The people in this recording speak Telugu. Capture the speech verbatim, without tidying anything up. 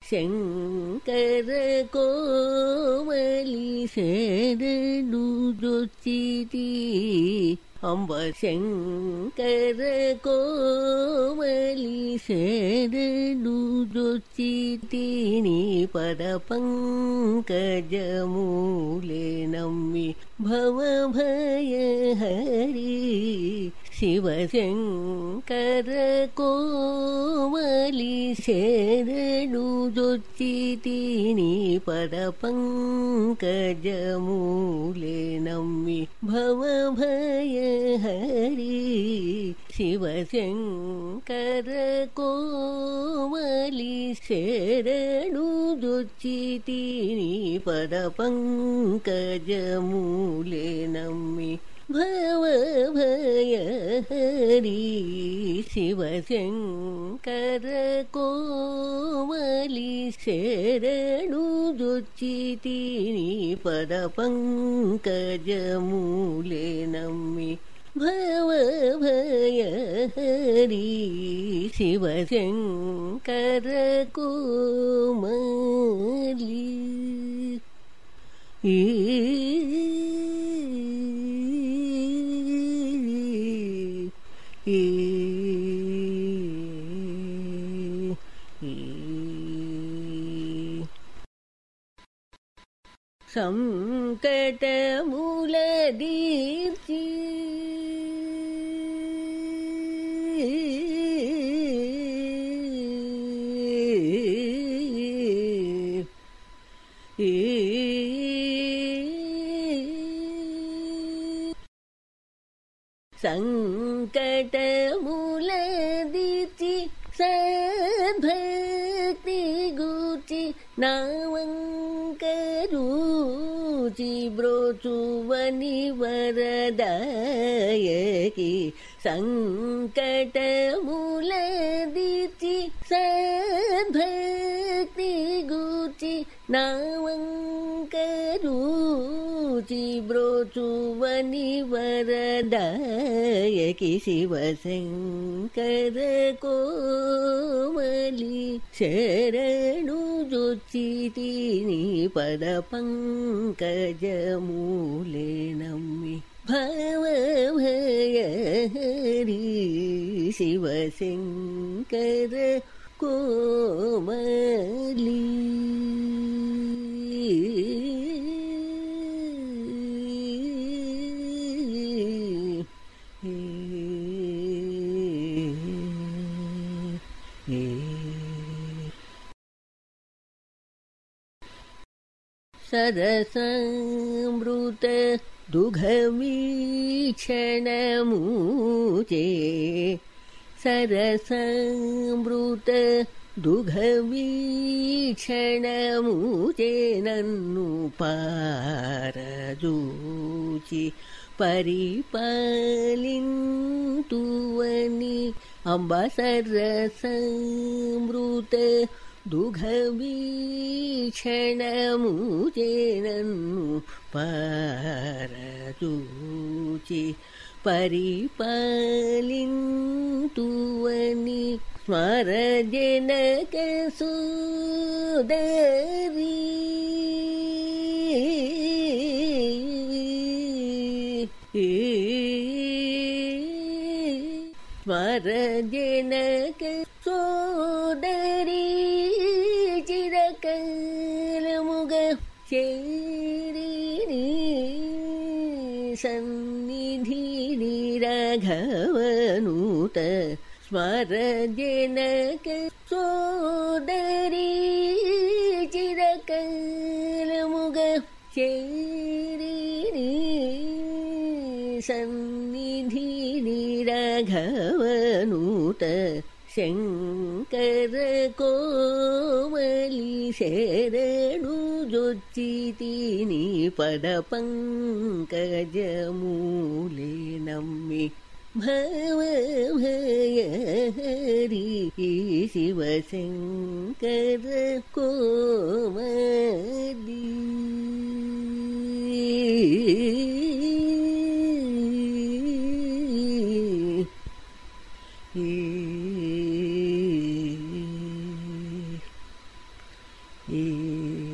శంకర కోమలి శరణు జొచ్చితి అంబ శంకర కోమలి శరణు జొచ్చితి నీ పద పంకజమూలే నమ్మి భవ భయ హరి శివశంకర కోమలి శరణు జొచ్చితి నీ పద పంకజమూలే నమ్మి భవ భయ హరి శివశంకర కోమలి శరణు జొచ్చితి నీ పద పంకజమూలే నమ్మి భవ భయ హరి శివశంకర కోమలి శరణు జొచ్చితి నీ పద పంకజమూలే నమ్మి భవ భయ హరి శివశంకర కోమలి ఈ సంకటముల దీర్చి సంకటముల దీర్చి సద్భక్తి గూర్చి నావంకరూచి బ్రోచువని వరదాయకి సంకటముల దీర్చి సద్భక్తి గూర్చి నావంకరూచి బ్రోచువని వరదాయకి శివశంకర కోమలి శరణు జొచ్చితి నీ పద పంకజమూలే నమ్మి భవ భయ హరి శివశంకర కోమలి సరసమృత దుఘవీక్షణమూచే సరసమృత దుఘవీక్షణమూచే నన్ను పారజూచి పరిపాలింతువని అంబ సరసమృత దుఘవీక్షణమూచే నన్ను పారజూచి పరిపాలింతువని స్మరజనక సుదరి స్మరజనక సోదరి చిరకలముగ చేరిని సన్నిధిని రాఘవనూత స్మరజనక సోదరి చిరకలముగ చేరిని సన్నిధిని రాఘవనూత శంకర కోమలి శరణు జొచ్చితి నీ పద పంకజమూలే నమ్మి భవ భయ హరి శివశంకర కోమలి ఏ